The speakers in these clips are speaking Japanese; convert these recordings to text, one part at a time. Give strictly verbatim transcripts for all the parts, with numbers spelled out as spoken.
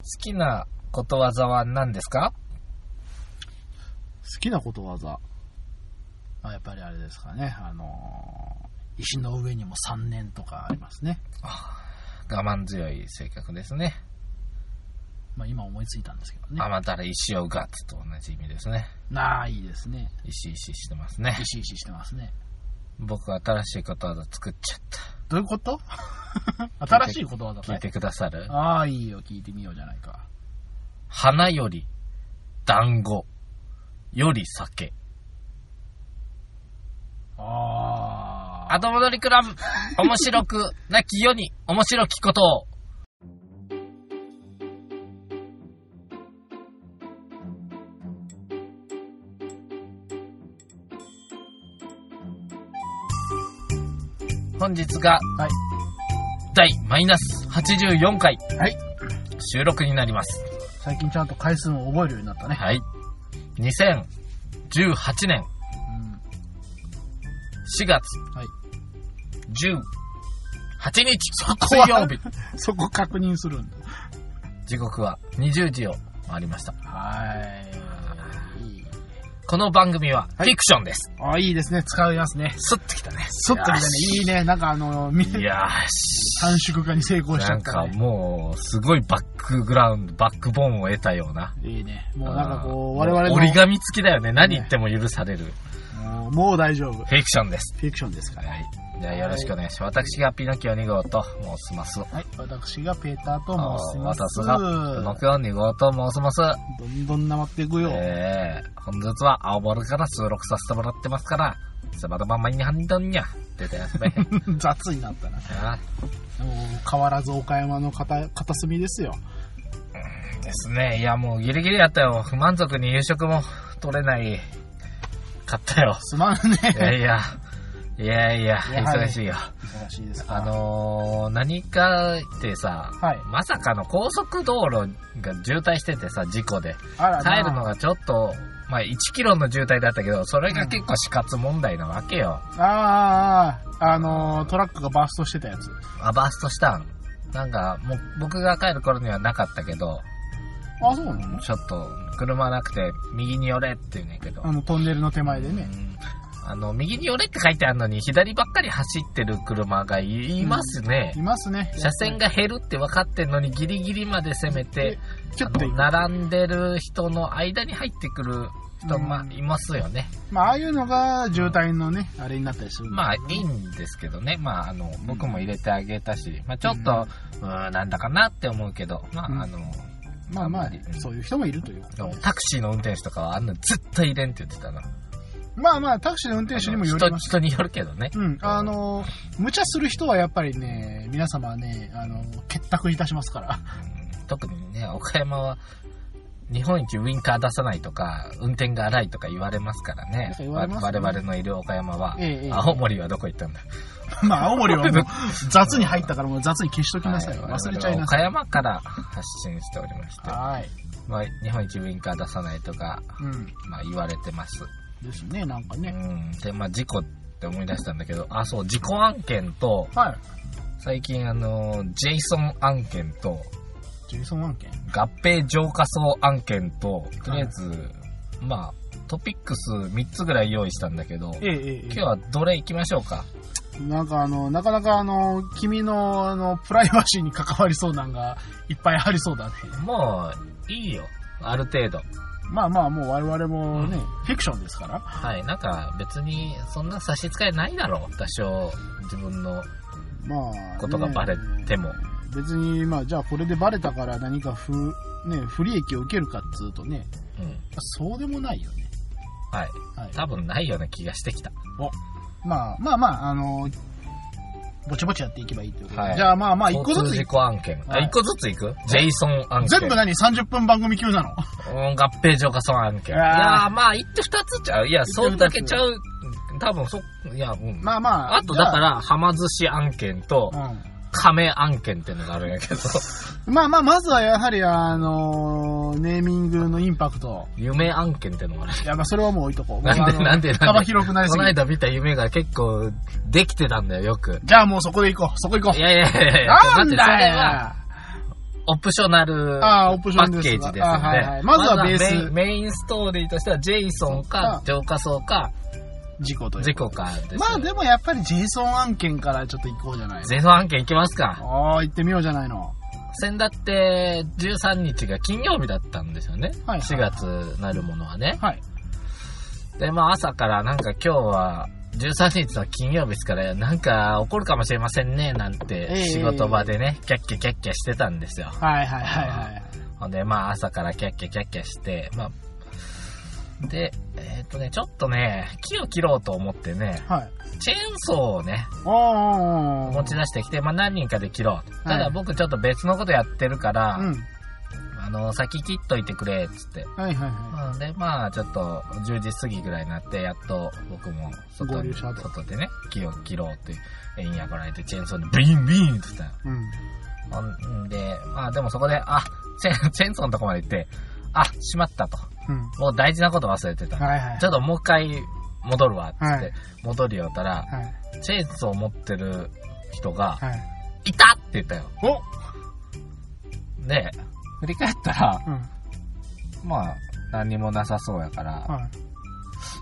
きなことわざは何ですか？ 好きなことわざ。まあ、やっぱりあれですかね。あのー、石の上にもさんねんとかありますね。 あ、我慢強い性格ですね。 まあ今思いついたんですけどね。 甘だれ石をガッツと同じ意味ですね。 なあ、いいですね。 石石してますね。 石石してますね。 僕は新しいことわざ作っちゃった。 どういうこと新しいことわざかい？ 聞いてくださる？ ああ、いいよ。聞いてみようじゃないか。 花より団子より酒。 ああ。 後戻りクラブ。面白くなき世に面白きことを。本日が、 はい、 第マイナスはちじゅうよんかい、 はい、 収録になります。 最近ちゃんと回数も覚えるようになったね。 はい。にせんじゅうはちねんしがつじゅうはちにち水曜日。 そこ確認するんだ。 時刻はにじゅうじを回りました。 はい。 この番組はフィクションです。 はい、あ、いいですね。使いますね。 スッときたね。 スッときたね。いいね。なんかあの、 いやーし。 短縮化に成功しちゃったね。 なんかもう、すごいバックグラウンド、バックボーンを得たような。 いいね。もうなんかこう、我々の。 折り紙付きだよね。何言っても許される。 もう、もう大丈夫。 フィクションです。 フィクションですから。 はい。じゃあよろしくお願いします。私がピノキオに号と申します。 はい。私がペーターと申します。 私がピノキオに号と申します。 どんどんなまっていくよ。 えー、本日は青ボールから収録させてもらってますから、セバダバンマイにハンドンニャ。出てやすべ。 雑になったな。でも変わらず岡山の片、片隅ですよ。 うんですね。いやもうギリギリやったよ。不満足に夕食も取れないかったよ。 すまんね。 いやいや。いやいや、忙しいよ。 忙しいですか。 あのー、何かってさ、はい、まさかの高速道路が渋滞しててさ、事故で。あら帰るのがちょっと、まあいちキロの渋滞だったけど、それが結構死活問題なわけよ。 うん、ああ、あのー、トラックがバーストしてたやつ。 あ、バーストしたん。なんか、もう僕が帰る頃にはなかったけど、 あ、そうなの？ ちょっと、車なくて、右に寄れって言うねんけど。 あの、トンネルの手前でね。うんあの、右に寄れって書いてあるのに、左ばっかり走ってる車がいますね。 うん、いますね。 車線が減るって分かってんのに、ギリギリまで攻めて、ちょっと並んでる人の間に入ってくる人、うん、まあ、いますよね。 まあ、ああいうのが渋滞のね、あれになったりするんですけど、ね。まあ、いいんですけどね。まあ、あの、僕も入れてあげたし、まあ、ちょっと、うん、うんなんだかなって思うけど、まあ、うん、あの、 まあまあ、うん、そういう人もいるということです。 タクシーの運転手とかはあんな絶対入れんって言ってたな。 まあまあ、タクシーの運転手にもよります。 人によるけどね。 うん。あの、無茶する人はやっぱりね、皆様はね、あの、結託いたしますから。 うん、特にね、岡山は、日本一ウインカー出さないとか、運転が荒いとか言われますからね。 言われますね。 我々のいる岡山は。 ええ、 青森はどこ行ったんだまあ、青森はもう雑に入ったからもう雑に消しときなさいよ。はい、忘れちゃいなさい。 岡山から発信しておりまして。 はい。 まあ、日本一ウインカー出さないとか、うん、まあ言われてます。 ですね、なんかね。 うん。で、まあ、事故って思い出したんだけど、あ、そう、事故案件と、 はい。 最近、あの、ジェイソン案件と、 ジェイソン案件合併浄化層案件と、とりあえず、はい、まあ、トピックスみっつぐらい用意したんだけど、 ええええ、 今日はどれ行きましょうか？ なんかあの、なかなかあの、君のあの、プライバシーに関わりそうなんがいっぱいありそうだね。 もう、いいよ。ある程度。 まあまあ、もう我々もね、うん、フィクションですから。 はい、なんか別にそんな差し支えないだろう。多少自分のことがバレても。 まあね、別に、まあじゃあこれでバレたから何か不、ね、不利益を受けるかっつうとね、うん、そうでもないよね。 はい。はい、多分ないような気がしてきた。 お、まあまあまあ、あのー、ぼちぼちやっていけばいいってことで、はい、じゃあまあまあ一個ずつ。 事故案件。あ、一個ずついく？ジェイソン案件。 全部何 ?さんじゅっぷん番組級なの？ うん、合併浄化層案件。いやー、まあ、一手二つちゃう。いや、そんだけちゃう。多分そ、いや、うん。 まあまあ。 あと、だから、はま寿司案件と、うん、亀案件っていうのがあるんやけど。 まあまあ、まずはやはり、あのー、ネーミングのインパクト。 夢案件っていうのもある。 いや、まあ、それはもう置いとこう。 なんで、なんで、なんで。 幅広くなりすぎこの間見た夢が結構、できてたんだよ、よく。 じゃあもうそこで行こう。そこ行こう。 いやいやいやいや。 なんだよ。 オプショナルパッケージですので、はいはい、 まずはベースメ。メインストーリーとしては、ジェイソンか、浄化層か、 事故という。 事故かです。 まあでもやっぱりジェイソン案件からちょっと行こうじゃないの。 ジェイソン案件行きますか。 ああ、行ってみようじゃないの。 先だってじゅうさんにちが金曜日だったんですよね。はいはい、しがつなるものはね。はい。で、まあ朝からなんか今日はじゅうさんにちの金曜日ですからなんか起こるかもしれませんねなんて仕事場でね、えー、キャッキャキャッキャしてたんですよ。 はいはいはいはい。 ほんでまあ朝からキャッキャキャッキャして、まあで、えっ、ー、とね、ちょっとね、木を切ろうと思ってね、はい、チェーンソーをね、持ち出してきて、まあ何人かで切ろう。ただ僕ちょっと別のことやってるから、はい、あの、先切っといてくれ、つって。はいはいはい。で、まあちょっとじゅうじ過ぎぐらいになって、やっと僕も外に、外でね、木を切ろうって、えんやこられて、チェーンソーでビンビンって言ったうん。で、まあでもそこで、あ、チェーン、チェーンソーのとこまで行って、あ、しまったと。うん、もう大事なこと忘れてた。はいはい、ちょっともう一回戻るわ、つって、はい、戻りよったら、はい、チェーンソーを持ってる人が、はい、いたって言ったよ。おで、振り返ったら、うん、まあ、何にもなさそうやから、はい、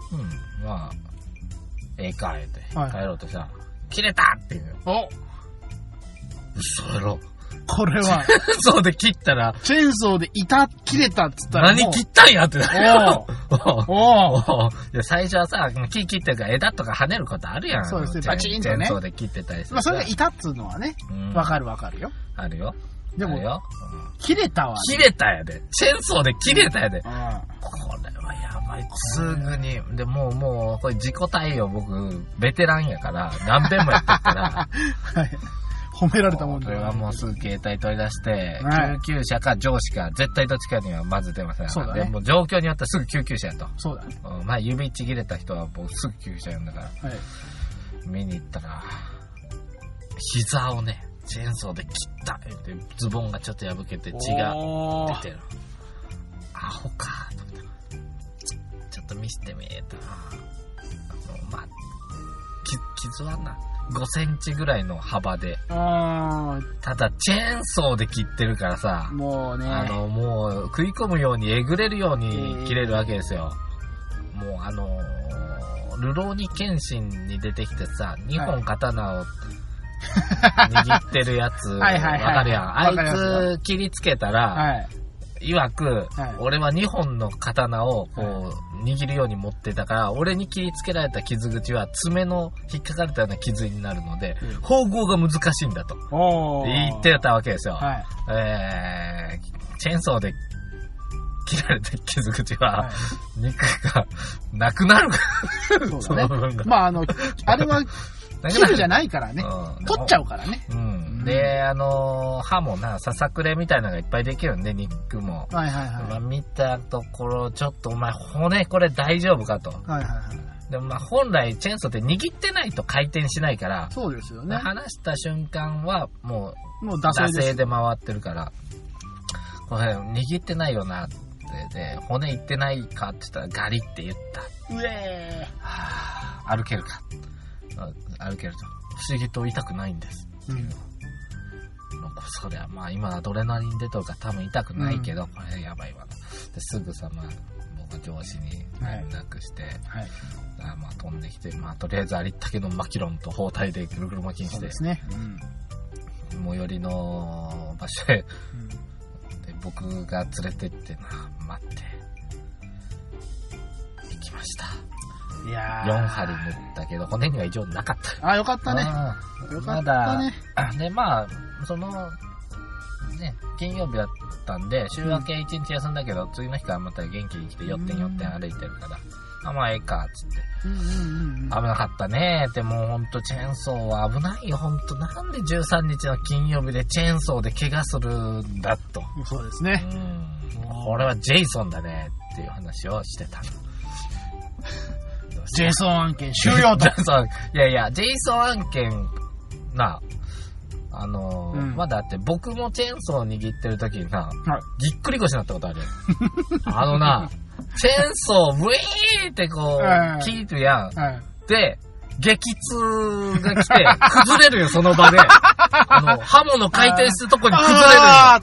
うん、まあ、ええか、言って、はい、帰ろうとしたら、切れたって言うよ。お嘘やろ。 これは。 チェーンソーで切ったら。 チェーンソーで板切れたっつったら。 何切ったんやってなる。おぉ。おぉ。いや、最初はさ、木切ってるから枝とか跳ねることあるやん。 そうですね。バチンとね。 チェーンソーで切ってたりする。 まあ、それが板っつうのはね。わ、うん、かるわかるよ。 あるよ。 でも、 よ切れたわ、ね。 切れたやで。チェーンソーで切れたやで。うん、これはやばい。すぐに。で、もう、もう、これ自己対応僕、ベテランやから、何遍もやってるから。はい。 褒められたもんだよ。 これはもうすぐ携帯取り出して、はい、救急車か上司か、絶対どっちかにはまず出ません。そうだね。でも状況によってはすぐ救急車やと。そうだね。うん、まあ指ちぎれた人はもうすぐ救急車呼んだから。はい。見に行ったら、膝をね、チェーンソーで切ったって、ズボンがちょっと破けて血が出てる。アホかと思ったら、ちょっと見せてみえと。まあ、傷はな。ごセンチぐらいの幅で。あただ、チェーンソーで切ってるからさ、もうね、あの、もう、食い込むように、えぐれるように切れるわけですよ。えー、もう、あのー、ルローニケンシンに出てきてさ、にほん刀を握ってるやつ、わかるやん。あいつ切りつけたら、はい、曰く、はい、俺はにほんの刀をこう、はい、握るように持ってたから、俺に切りつけられた傷口は爪の引っかかれたような傷になるので、うん、縫合が難しいんだと言ってたわけですよ。はい、えー、チェーンソーで切られた傷口は、はい、肉がなくなるから、その部分が。 まあ、あの、あれは、切るじゃないからね。うん、取っちゃうからね。 うん。で、あのー、歯もな、ささくれみたいなのがいっぱいできるんで、肉も。はいはいはい。まあ、見たところ、ちょっとお前、骨これ大丈夫かと。はいはいはい。でもまあ、本来、チェーンソーって握ってないと回転しないから。 そうですよね。 離した瞬間は、もう、もう惰性で回ってるから。これ、握ってないよな、って。で、骨いってないかって言ったら、ガリって言った。うえー。はぁ、歩けるか。歩けると不思議と痛くないんですっていう、うん、そりゃまあ今アドレナリン出とるから多分痛くないけど、うん、これやばいわですぐさま僕は上司に連絡して、はいはい、あまあ飛んできてまあとりあえずありったけのマキロンと包帯でぐるぐる巻きにしてそうですね、うん、最寄りの場所へ、うん、で僕が連れてってな待って行きました。いやよんはり塗ったけど、骨には異常なかった。 あ、よかったね。よかったね。 まだ、ね、まあ、その、ね、金曜日だったんで、週明け一日休んだけど、うん、次の日からまた元気に来て、よってんよってん歩いてるから、あ、まあ、ええか、つって。うんうんうん、危なかったね。でも、ほんと、チェーンソーは危ないよ、ほんと。なんでじゅうさんにちの金曜日でチェーンソーで怪我するんだと。 そうですね。 うん。これはジェイソンだね、っていう話をしてたの。 ジェイソン案件終了と。 いやいや、ジェイソン案件な、あのーうん、まだあって僕もチェーンソー握ってる時にな、はい、ぎっくり腰になったことあるよ。あのな、チェーンソー、ウィーってこう、はい、聞いてるやん。はい、で、 激痛が来て、崩れるよ、その場で。あの、刃物回転するとこに崩れるよ。 あーって。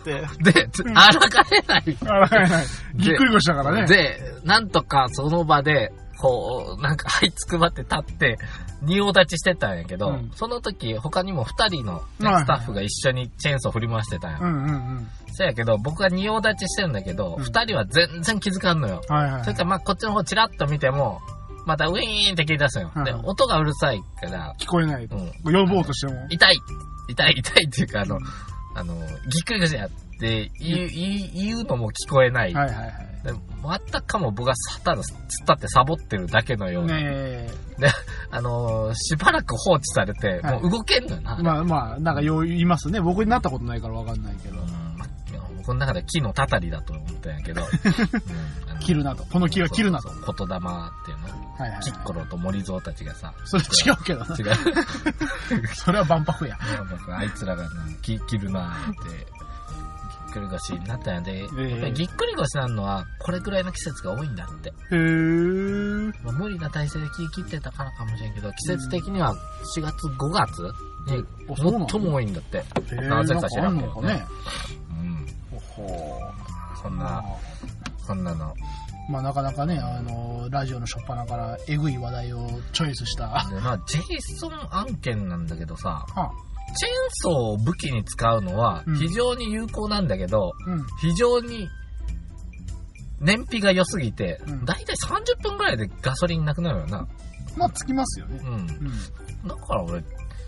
で、あらがれない。 あらがれない。ぎっくり腰だからね。 で、なんとかその場で、こう、なんか、はいつくばって立って、仁王立ちしてたんやけど、うん、その時、他にも二人の、ね、スタッフが一緒にチェーンソー振り回してたんや。 うんうんうん。 そうやけど、僕は仁王立ちしてるんだけど、二、うん、人は全然気づかんのよ。はいはい。それから、まあ、こっちの方チラッと見ても、またウィーンって聞い出すのよ。はい、で、音がうるさいから。 聞こえない。うん。呼ぼうとしても。 痛い痛い痛いっていうか、あの、うん、あの、ぎっくり腰やって言う、言うのも聞こえない。はいはいはい。で全くかも僕がただ突っ立ってサボってるだけのような。ねで、あのー、しばらく放置されて、はい、もう動けんのよな。 まあまあ、なんかよう言いますね。僕になったことないからわかんないけど。うん、 僕の中で木のたたりだと思ったんやけど。 うん、切るなと。この木は切るなと。 そうそう言霊っていうの。はいはいはい、キッコロと森蔵たちがさ。 それ違うけどな。違う。それは万博や。 あいつらが、ね、切るなーって。ぎっくり腰になったんやで、えー、やっぱりぎっくり腰なのはこれくらいの季節が多いんだって。へー。まあ、無理な体勢で気切ってたからかもしれんけど、季節的にはしがつごがつに最も多いんだって。なぜか知らんけどね。うん。ほほー。そんな、そんなの。 まあなかなかね、あの、ラジオの初っ端からエグい話題をチョイスした。 で、まあ、ジェイソン案件なんだけどさ、はあ、チェーンソーを武器に使うのは非常に有効なんだけど、うん、非常に燃費が良すぎて、うん、だいたいさんじゅっぷんぐらいでガソリンなくなるよな。 まあ、つきますよね。うん。うん、 だから俺、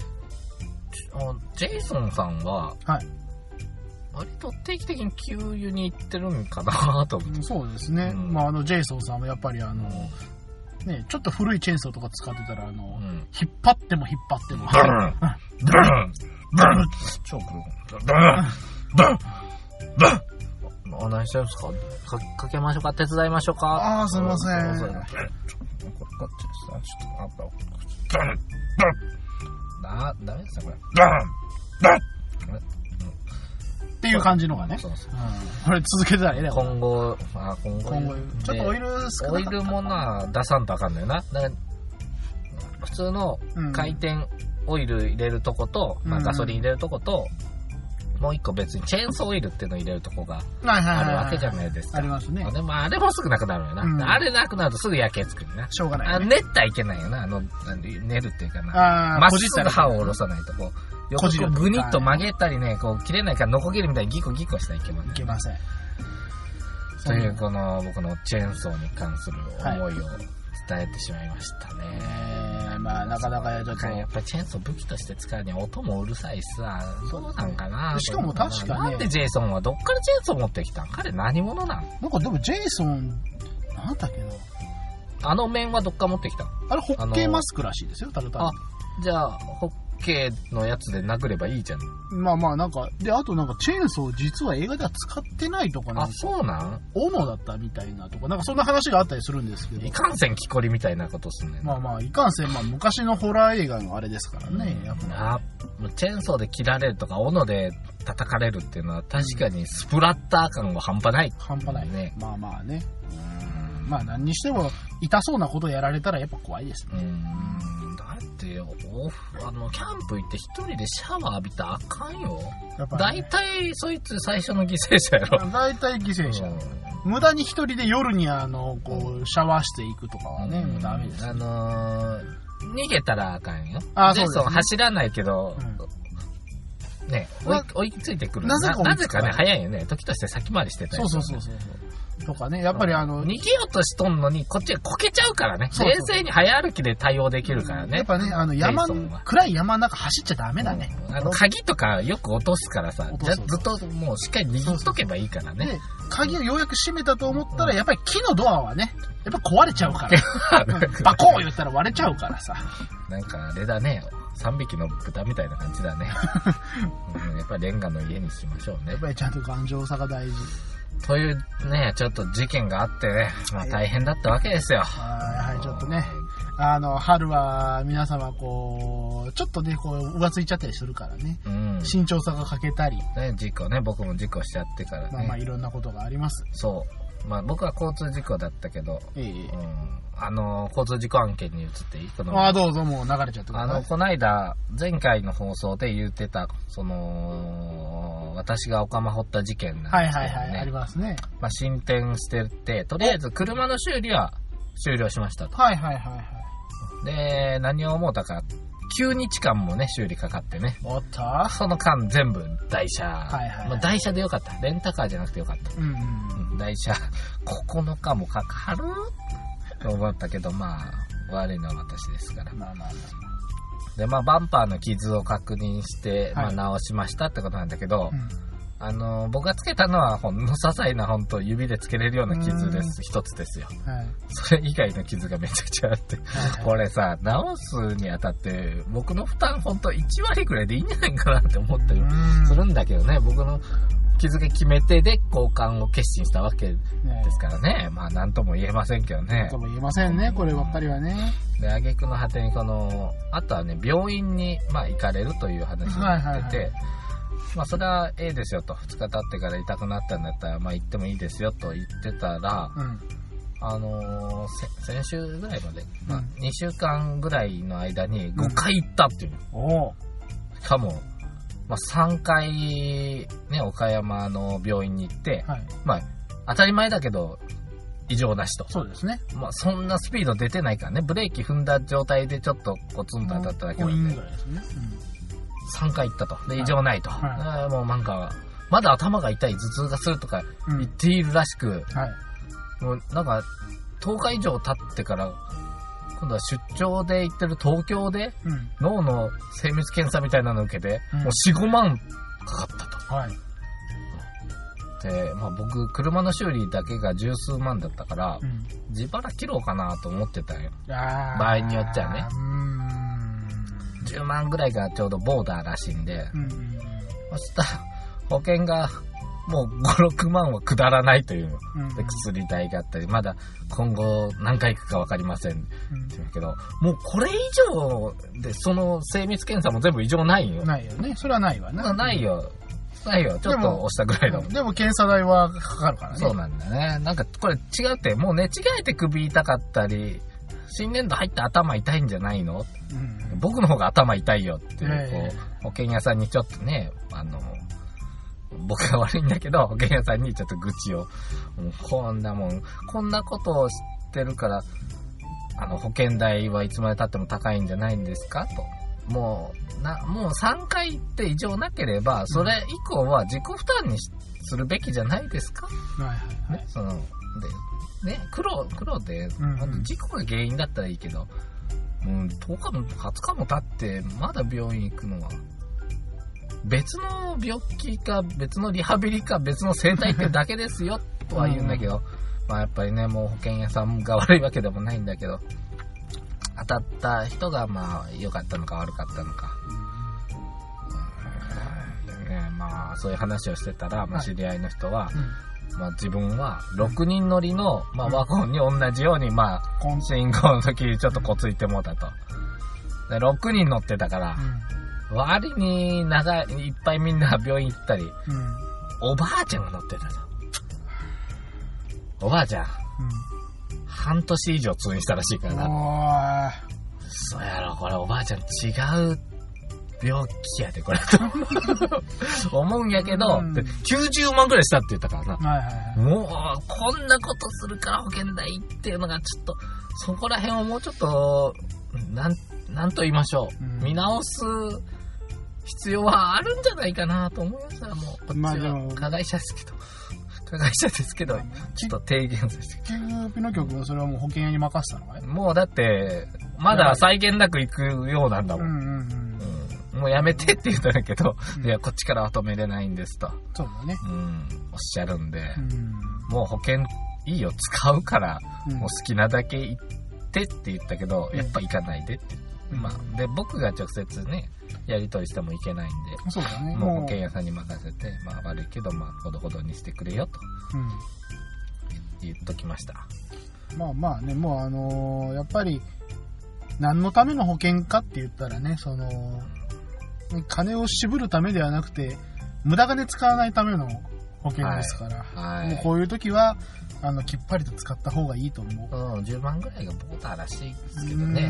ジェイソンさんは、はい、割と定期的に給油に行ってるんかなと思って。 そうですね。うん、まあ、あの、ジェイソンさんはやっぱりあの、ね、ちょっと古いチェーンソーとか使ってたら、あの、うん、引っ張っても引っ張っても。ブンブンブン超黒い。ブンブンブンあ、何してるんですか？か、かけましょうか？手伝いましょうか？ ああ、すいません。 これこっちです。ちょっと、あった。ブンブンな、ダメですね、これ。ブンブンっていう感じのがね。そうそう。うん、これ続けてたらええね。 今後、あ、今後。今後、 ちょっとオイル少なかった。 オイルもな、出さんとあかんのよな。だから普通の回転オイル入れるとこと、うん、まあ、ガソリン入れるとこと、うん、もう一個別にチェーンソーオイルっていうのを入れるとこがあるわけじゃないですか。 ありますね。 でもあれもすぐなくなるよな。うん、あれなくなるとすぐ焼けつくるな。 しょうがない、ね。 あ、練ったらいけないよな。あの、練るっていうかな。まっすぐ刃を下ろさないとこう。横こぐにっと曲げたりね、こう切れないからノコギリみたいにギコギコしたらいけません、ね。 いけません。 というこの僕のチェーンソーに関する思いを伝えてしまいましたね。 はい、まあなかなかやっぱやっぱりチェーンソー武器として使うには音もうるさいしさ、そうなんかな。 しかも確かに、ね。 なんでジェイソンはどっからチェーンソー持ってきたん？彼何者なん？ なんかでもジェイソン、なんだっけな。 あの面はどっから持ってきたん？ あれホッケーマスクらしいですよ、ただただ。 あ、じゃあ、ホッケーのやつで殴ればいいじゃん。 まあまあなんか、で、あとなんかチェーンソー実は映画では使ってないとかなんか。 あ、そうなん？ 斧だったみたいなとか、なんかそんな話があったりするんですけど。 いかんせん木こりみたいなことすんねん。 まあまあ、いかんせん、まあ昔のホラー映画のあれですからね。うん、やっぱあ、チェーンソーで切られるとか、斧で叩かれるっていうのは確かにスプラッター感が半端ない、 うん。半端ないね。まあまあね。うん、まあ何にしても痛そうなことやられたらやっぱ怖いですね。 うんだってオフあのキャンプ行って一人でシャワー浴びたらあかんよ。だいたいそいつ最初の犠牲者やろ。 だいたい犠牲者。うん、無駄に一人で夜にあのこうシャワー室行くとかはね、うん、もうダメです、ね。 あのー、逃げたらあかんよ。あ、そうですね。走らないけど。うん、ね、追い、追いついてくる。なぜか、なぜかね、早いよね。時として先回りしてたり、ね。そうそうそうそう。 とかね、やっぱりあの、 逃げようとしとんのに、こっちがこけちゃうからね。冷静に早歩きで対応できるからね。 やっぱね、あの、山、暗い山の中走っちゃダメだね。 うん、あの、鍵とかよく落とすからさ、じゃずっともうしっかり握っとけばいいからね。で、 鍵をようやく閉めたと思ったら、やっぱり木のドアはね、やっぱ壊れちゃうから。バコーン言ったら割れちゃうからさ。 なんかあれだね。さんびきの豚みたいな感じだね。うん、やっぱりレンガの家にしましょうね。 やっぱりちゃんと頑丈さが大事。 というね、ちょっと事件があってね、まあ大変だったわけですよ。 はい、やはりちょっとね、あの、春は皆様こう、ちょっとね、こう、浮ついちゃったりするからね。うん。慎重さが欠けたり。 ね、事故ね、僕も事故しちゃってからね。 まあまあいろんなことがあります。 そう。 まあ僕は交通事故だったけど、えーうん、あの交通事故案件に移っていい？このああどうぞ、もう流れちゃってください。 あのこの間前回の放送で言ってたその私がオカマ掘った事件なんですけどね。はいはいはい、 ありますね。 まあ進展してて、とりあえず車の修理は終了しましたと。 はいはいはいはい。 で何を思ったか、きゅうにちかんもね修理かかってね。 おっと。 その間全部台車、 はいはいはい、 まあ、台車でよかった。レンタカーじゃなくてよかった。うんうん、台車ここのかもかかると思ったけど、まあ悪いのは私ですから。まあまあまあ、でまあバンパーの傷を確認して、はい、まあ直しましたってことなんだけど、うん、あの僕がつけたのはほんの些細な本当指でつけれるような傷です一つですよ、はい、それ以外の傷がめちゃくちゃあって、はい、これさ直すにあたって僕の負担本当いちわりくらいでいいんじゃないかなって思ったりするんだけどね。僕の傷が決め手で交換を決心したわけですからね、ね、まあ何とも言えませんけどね。 何とも言えませんね、こればっかりはね。 で挙句の果てにこのあとはね病院にまあ行かれるという話になってて、はいはいはい、まあそれはええですよと、ふつか経ってから痛くなったんだったらまあ行ってもいいですよと言ってたら、うん、あのー、先週ぐらいまで、うん、まあ、にしゅうかんぐらいの間にごかい行ったっていう、うん、おしかも、まあ、さんかいね岡山の病院に行って、はい、まあ当たり前だけど異常なしと。 そうですね。 まあそんなスピード出てないからね、ブレーキ踏んだ状態でちょっとコツンと当たっただけなんで、うんさんかい行ったと。で、異常ないと。はい、もうなんか、まだ頭が痛い、頭痛がするとか言っているらしく、うんはい、もうなんか、とおか以上経ってから、今度は出張で行ってる東京で、うん、脳の精密検査みたいなのを受けて、うん、もうよん、ごまんかかったと。はい、で、まあ僕、車の修理だけが十数万だったから、うん、自腹切ろうかなと思ってたよ。場合によっちゃね。じゅうまんぐらいがちょうどボーダーらしいんで、うんうんうん、そしたら保険がもうご、ろくまんは下らないという、うんうん、で薬代があったり、まだ今後何回行くか分かりません、うん、って言うけど、もうこれ以上でその精密検査も全部異常ないよ。 ないよね。それはないわね。 ないよ。ないよ。ちょっと押したぐらいだもん。 でも検査代はかかるからね。 そうなんだね。なんかこれ違うって、もう寝違えて首痛かったり、新年度入って頭痛いんじゃないの、うん、僕の方が頭痛いよっていう、こう保険屋さんにちょっとね、あの僕が悪いんだけど保険屋さんにちょっと愚痴を、もうこんなもんこんなことを知ってるからあの保険代はいつまで経っても高いんじゃないんですかと。もうなもうさんかいって異常なければそれ以降は自己負担にするべきじゃないですか、うんはいはいはい、ね、そのでね、苦労、苦労で、うんうん、事故が原因だったらいいけど、うん、とおかもはつかも経ってまだ病院行くのは別の病気か別のリハビリか別の生態ってだけですよとは言うんだけど、うん、まあやっぱりねもう保険屋さんが悪いわけでもないんだけど、当たった人がまあ良かったのか悪かったのか、うんね、まあそういう話をしてたら、まあ、知り合いの人は、はいうんまあ、自分はろくにん乗りの、まあ、ワゴンに同じように、まあ、信号の時にちょっとこついてもうたと。でろくにん乗ってたから、うん、割に長い、いっぱいみんな病院行ったり、うん、おばあちゃんが乗ってたじゃん。おばあちゃん、うん、半年以上通院したらしいからな。そうやろ、これおばあちゃん違う病気やでこれと思うんやけど、うん、きゅうじゅうまんぐらいしたって言ったからな、はいはいはい、もうこんなことするから保険代っていうのがちょっとそこら辺をもうちょっとなんなんと言いましょう、うん、見直す必要はあるんじゃないかなと思いました。もうこっちは加害者ですけど、加害者ですけど、ちょっと提言させて。 結局ピノキョ君はそれはもう保険屋に任せたのかい？ もうだってまだ際限なく行くようなんだもん。うんうんうんもうやめてって言ったんだけど、うん、いやこっちからは止めれないんですと。 そうだね。 うん、おっしゃるんで、うん、もう保険いいよ使うから、うん、もう好きなだけ行ってって言ったけど、うん、やっぱ行かないでって。うん、まあで僕が直接ねやり取りしてもいけないんで、 そうだね。 もう保険屋さんに任せて、まあ悪いけどまあほどほどにしてくれよと、うん、言っときました。 まあまあねもうあのー、やっぱり何のための保険かって言ったらねその金を渋るためではなくて無駄金使わないための保保険ですから、はい、もうこういう時はあのきっぱりと使った方がいいと思う。うん、じゅうまんぐらいがボーターらしいですけどね。うん、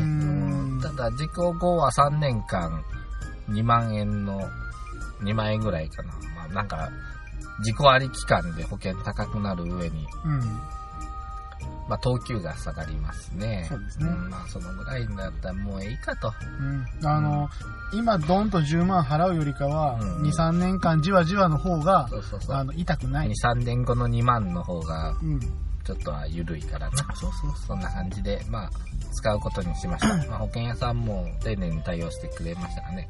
ただ事故後はさんねんかんにまんえんのにまんえんぐらいかな。まあなんか事故あり期間で保険高くなる上に、うん、まあ等級が下がりますね。 そうですね。うん、 まあそのぐらいになったらもういいかと。 うん、あの、うん、今ドンとじゅうまん払うよりかは、うん、に、さんねんかんじわじわの方が、そうそうそう、あの痛くない。 に、さんねんごのにまんの方が、うんちょっとは緩いからね。そうそう。そんな感じで、まあ、使うことにしました。まあ、保険屋さんも丁寧に対応してくれましたかね。 うん。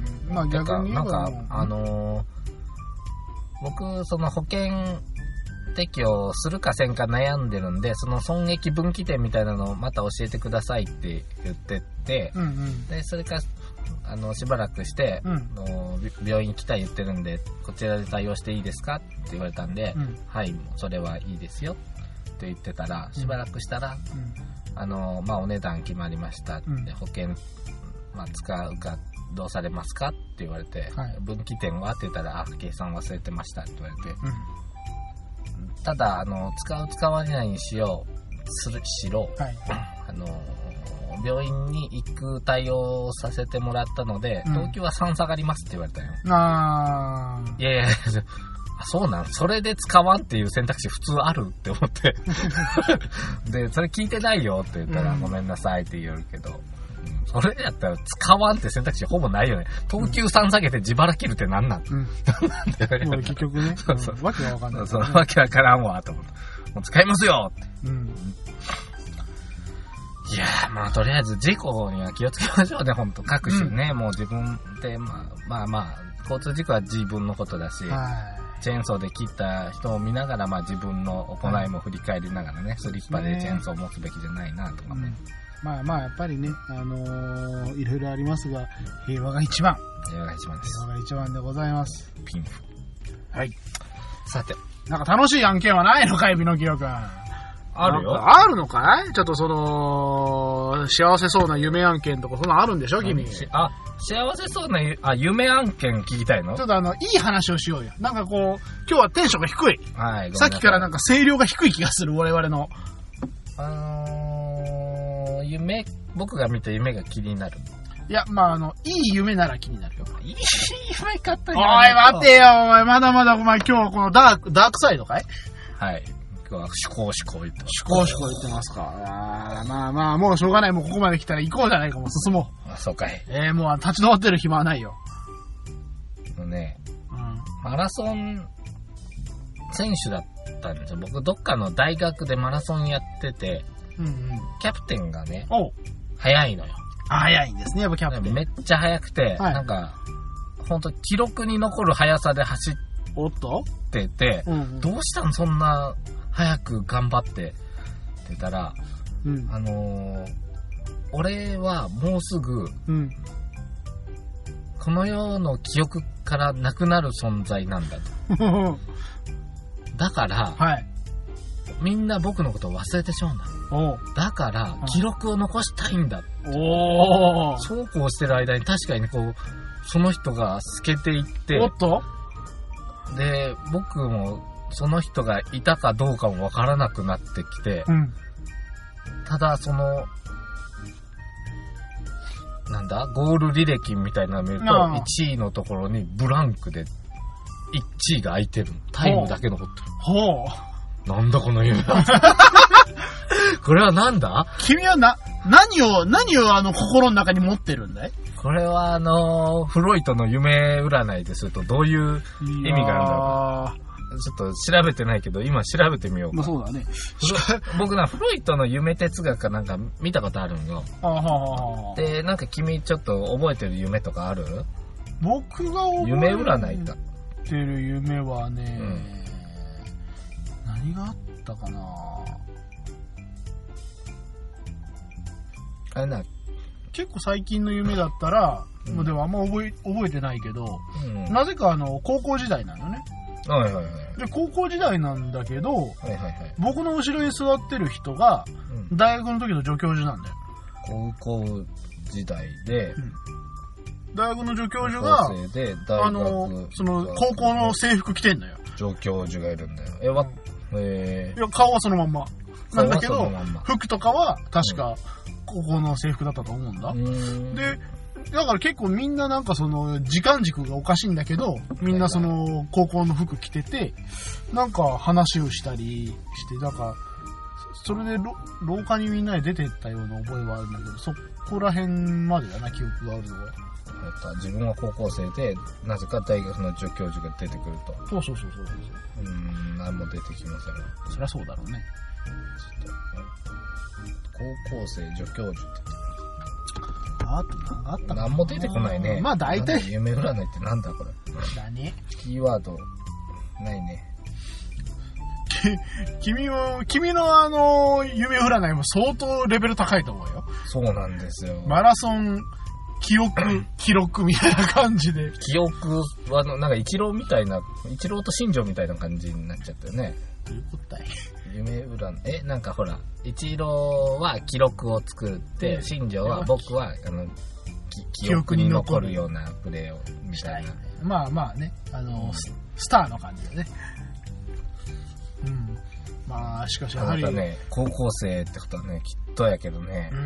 まあ、逆に言えばなんか、あのー、僕、その保険適用するかせんか悩んでるんで、その損益分岐点みたいなのをまた教えてくださいって言ってて、うんうん、で、それから、あの、しばらくして、うん、の病院来たい言ってるんで、こちらで対応していいですかって言われたんで、うん、はい、それはいいですよ。って言ってたらしばらくしたら、うん、あのまあお値段決まりましたって、うん、保険、まあ、使うかどうされますかって言われて、はい、分岐点はって言ったらあ計算忘れてましたって言われて、うん、ただあの使う使われないにしようするしろ、はい、あの病院に行く対応をさせてもらったので、うん、等級はさん下がりますって言われたよ。あいやいやそうなんそれで使わんっていう選択肢普通あるって思ってでそれ聞いてないよって言ったら、うん、ごめんなさいって言うけど、うん、それやったら使わんって選択肢ほぼないよね。等級さん下げて自腹切るってなんなん、うん、 もう結局ねそうそう、うん、わけわかんない、ね、 そのわけわからんわと思ってもう使いますよって、うん、いやーまあとりあえず事故には気をつけましょうね。ほんと各種ね、うん、もう自分でまあまあまあ交通事故は自分のことだし、はいチェーンソーで切った人を見ながら、まあ、自分の行いも振り返りながらね、スリッパでチェーンソーを持つべきじゃないなとかね、 うん、まあまあやっぱりね、あのー、いろいろありますが平和が一番平和が一番です。 平和が一番でございます。 ピンフはい。 さてなんか楽しい案件はないのかい、美濃清くん。 あるよ。 あるのかい。ちょっとその幸せそうな夢案件とかそんなのあるんでしょ君。 あ幸せそうなあ夢案件聞きたいの？ ちょっとあのいい話をしようよ。なんかこう今日はテンションが低い。はい。さっきからなんか声量が低い気がする我々の。 あのー、夢僕が見た夢が気になる。 いやまああのいい夢なら気になるよ。 いい夢かったよ。 おい待てよお前まだまだお前今日このダークダークサイドかい？ はい。今日は思考思考言ってます。 思考思考言ってますか。あまあまあもうしょうがない。もうここまで来たら行こうじゃないか。もう進もう。 あそうかい。 えー、もう立ち止まってる暇はないよ。 もうね、うん、マラソン選手だったんですよ。僕どっかの大学でマラソンやってて、うんうん、キャプテンがね速いのよ。 あ早いんですねやっぱキャプテン。 めっちゃ速くて、はい、なんか本当記録に残る速さで走ってて、うんうん、どうしたんそんな早く頑張ってって言ったら、うん、あのー、俺はもうすぐ、うん、この世の記憶からなくなる存在なんだとだから、はい、みんな僕のことを忘れてしまうんだ。おだから記録を残したいんだ。おそうこうしてる間に確かにこうその人が透けていっておっとで僕もその人がいたかどうかもわからなくなってきて、うん、ただそのなんだゴール履歴みたいなのを見るといちいのところにブランクでいちいが空いてる。タイムだけ残ってる。ほうなんだこの夢これはなんだ君はな何を何をあの心の中に持ってるんだい。 これはあのフロイトの夢占いでするとどういう意味があるんだろう。ちょっと調べてないけど今調べてみようか。 まあ、そうだね。 僕なフロイトの夢哲学かなんか見たことあるんよ。あはでなんか君ちょっと覚えてる夢とかある？ 僕が覚えてる夢占いだてる夢はね、うん、何があったかな。 あれな結構最近の夢だったら、うん、でもあんま覚え覚えてないけど、うん、なぜかあの高校時代なのね。はいはいはい、で高校時代なんだけど、はいはいはい、僕の後ろに座ってる人が、うん、大学の時の助教授なんだよ。 高校時代で、うん、 大学の助教授があのその高校の制服着てんのよ。 助教授がいるんだよ。え、わ、えー、いや、顔はそのまんま。なんだけど、服とかは確か高校の制服だったと思うんだ。うん、で、だから結構みんななんかその時間軸がおかしいんだけど、みんなその高校の服着てて、なんか話をしたりして、だから、それで廊下にみんなで出てったような覚えはあるんだけど、そこら辺までだな、記憶があるのは。 自分は高校生で、なぜか大学の助教授が出てくると。 そうそうそうそう。 うーん、何も出てきません。 そりゃそうだろうね。 高校生助教授ってあと何があったかな。 何も出てこないね。 まあ大体。 夢占いってなんだこれ。 何？ キーワード、ないね。 君も、君のあの、夢占いも相当レベル高いと思うよ。 そうなんですよ。 マラソン、記憶、記録みたいな感じで。 記憶は、なんか一郎みたいな、一郎と新庄みたいな感じになっちゃったよね。 どういうことだい？ 夢占い、え、なんかほら、一郎は記録を作って、新庄は僕は、あの、記憶に残るようなプレーをみたいな。 まあまあね、あの、うん、スターの感じでね。うん。まあ、しかしやはり。 またね、高校生ってことはね、きっとやけどね。うん、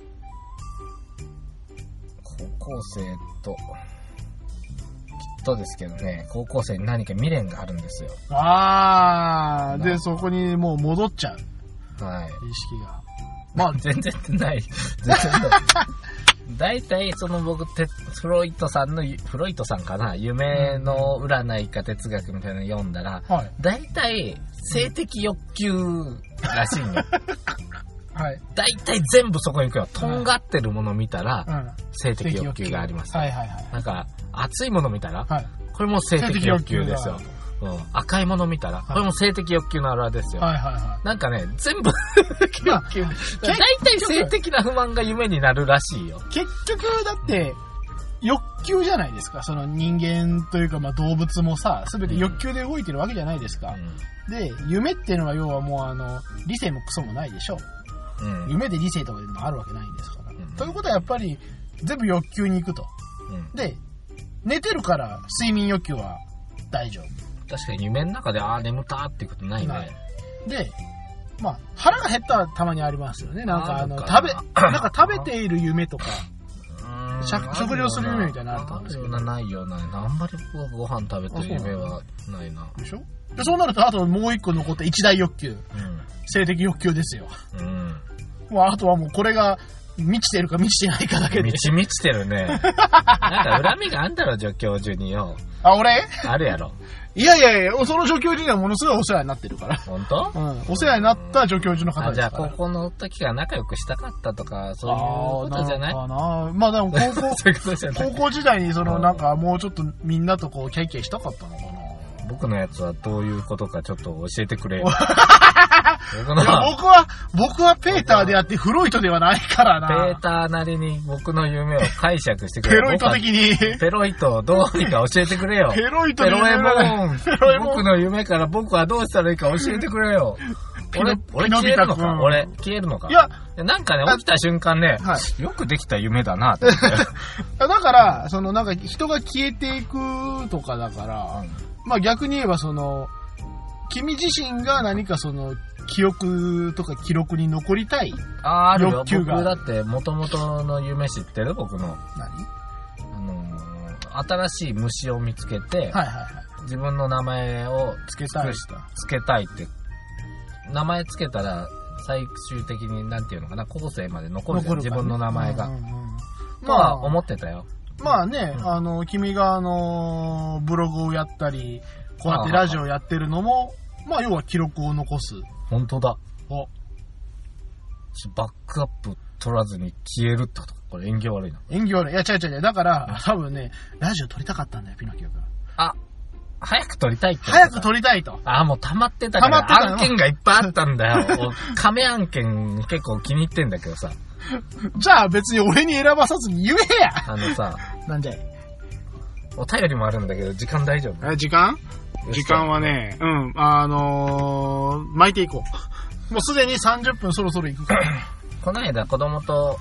高校生と、きっとですけどね、高校生に何か未練があるんですよ。 ああ、で、そこにもう戻っちゃう。 はい。 意識が。 まあ、全然ない。全然ない。大体、その僕、フロイトさんの、フロイトさんかな、夢の占いか哲学みたいなの読んだら、はい、大体、性的欲求らしいんよ。はい。大体全部そこに行くよ。とんがってるものを見たら、うん、性的欲求があります。はいはいはい。なんか、熱いもの見たら、はい、これも性的欲求ですよ。うん、赤いもの見たら、これも性的欲求の表れですよ。はいはいはい。なんかね、全部欲求。大体性的な不満が夢になるらしいよ。 結局、だって、欲求じゃないですか。その人間というか、まあ動物もさ、すべて欲求で動いてるわけじゃないですか。うん、で、夢っていうのは要はもうあの、理性もクソもないでしょ。うん、夢で理性とかでもあるわけないんですから。うん、ということはやっぱり、全部欲求に行くと。うん、で、寝てるから睡眠欲求は大丈夫。 確かに夢の中で、ああ、眠たっていうことないね。 で、まあ、腹が減ったらたまにありますよね。なんか、あの、食べ、なんか食べている夢とか、食料する夢みたいなのあると思うんですけど。 ないよな。あんまり僕はご飯食べてる夢はないな。 でしょ？で、そうなると、あともう一個残った一大欲求。うん、性的欲求ですよ。うん。もう、あとはもうこれが、満ちてるか満ちてないかだけで。 満ち満ちてるね。なんか恨みがあんだろ、助教授によ。 あ、俺？ あるやろ。 いやいやいや、その助教授にはものすごいお世話になってるから。 本当？ うん。お世話になった助教授の方ですから。 じゃあ、高校の時から仲良くしたかったとか、そういうことじゃない？ かな。まあでも高校、そういうことじゃない。高校時代にそのなんかもうちょっとみんなとこうキャイキャイしたかったのかな。 僕のやつはどういうことかちょっと教えてくれよ。 僕, いや僕は、僕はペーターであってフロイトではないからな。 ペーターなりに僕の夢を解釈してくれよ。 ペロイト的に。 ペロイトをどうにか教えてくれよ。 ペロイトペロエモン。僕の夢から僕はどうしたらいいか教えてくれよ。俺、俺消えるのか、うん、俺、消えるのかいや、なんかね、起きた瞬間ね、はい、よくできた夢だなって。 だから、そのなんか人が消えていくとかだから、うん、まあ逆に言えばその、君自身が何かその、記憶とか記録に残りたいあー欲求があるよ。僕だって元々の夢知ってる僕の。 何？ あのー、新しい虫を見つけて、はいはいはい、自分の名前をつけたい。 つけたいって。名前つけたら最終的になんていうのかな、後世まで残るじゃん、自分の名前が。うんうんうん、まあ思ってたよ。 まあね、うん、あの、君があの、ブログをやったり、こうやってラジオやってるのも、まあ要は記録を残す。 本当だ。お。バックアップ取らずに消えるってことか。これ縁起悪いな。 縁起悪い。いや、違う違う違う。だから、多分ね、ラジオ撮りたかったんだよ、ピノキオが。 あ、早く撮りたいって。 早く撮りたいと。 あ、もう溜まってたから。溜まってた案件がいっぱいあったんだよ。亀案件結構気に入ってんだけどさ。 じゃあ別に俺に選ばさずに言えや。 あのさ。 なんじゃい。 お便りもあるんだけど、時間大丈夫？ え、時間？時間はね、うん、あのー、巻いていこう。もうすでにさんじゅっぷんそろそろ行くから。 この間子供と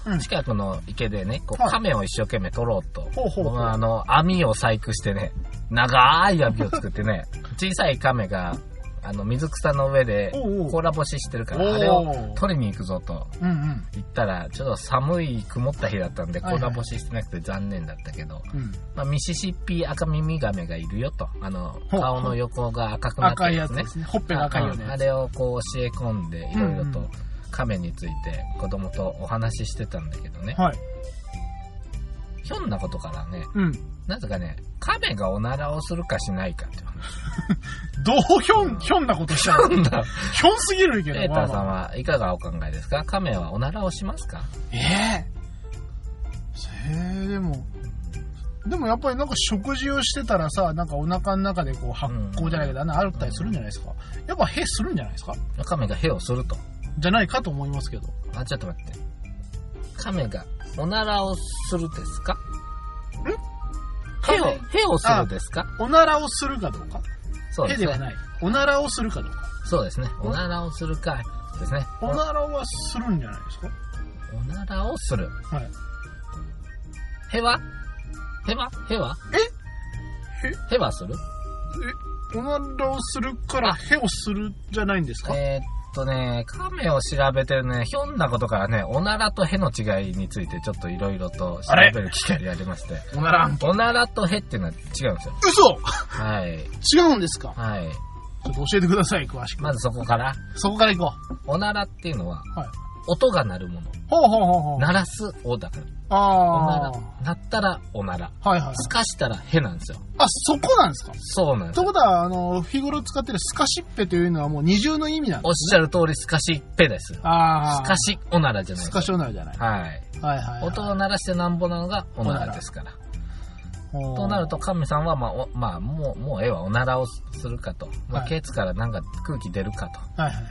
うん、近くの池でね、こう亀を一生懸命取ろうと、はい、あの網を細工してね、長い網を作ってね、小さい亀があの水草の上で甲羅干ししてるから、あれを取りに行くぞと言ったら、ちょっと寒い曇った日だったんで甲羅干ししてなくて残念だったけど、はいはい、まあ、ミシシッピアカミミガメがいるよと、あの顔の横が赤くなってるやつね、 ですね、ほっぺが赤いよね、 あれをこう教え込んでいろいろと亀について子供とお話ししてたんだけどね、はい、ひょんなことからね、うん、なぜかね、亀がおならをするかしないかっていう話。 どうひょん、ひょんなことしちゃうの？ひょんすぎるけど。 ペーターさんはいかがお考えですか？亀はおならをしますか？ ええー。えー、でも、でもやっぱりなんか食事をしてたらさ、なんかお腹の中でこう発酵じゃないけど、うん、あったりするんじゃないですか。やっぱへするんじゃないですか？ 亀がへをすると。 じゃないかと思いますけど。 あ、ちょっと待って。亀がおならをするですか？ん？へを、へをするですか？ おならをするかどうか？ そうですね。 へではない。おならをするかどうか。 そうですね。おならをするかですね。 おならはするんじゃないですか？ おならをする。 はい。 へは？へは？へは？ え？ へ？へはする？ え？おならをするからへをするじゃないんですか？ えーとね、亀を調べてるね、ひょんなことからね、おならとへの違いについてちょっといろいろと調べる機会がありまして。 おならおならとへっていうのは違うんですよ。 嘘！ はい。 違うんですか？ はい。 ちょっと教えてください、詳しく。 まずそこから。 そこから行こう。おならっていうのは、 はい、 音が鳴るもの。 ほうほうほうほう。 鳴らすおだから。 あおなら。鳴ったらおなら。 はいはい。 すかしたらへなんですよ。 あ、そこなんですか？ そうなんです。 ということは、あの、日頃使ってるすかしっぺというのはもう二重の意味なんですね。 おっしゃる通りすかしっぺです。 ああ。 すかしおならじゃないです。 すかしおならじゃない。 はい。 はいはい、はい。 音を鳴らしてなんぼなのがおならですから。となると、神さんは、まあ、おまあ、もう、もうええわ、おならをするかと。まあ、ケツからなんか空気出るかと。 はいはい。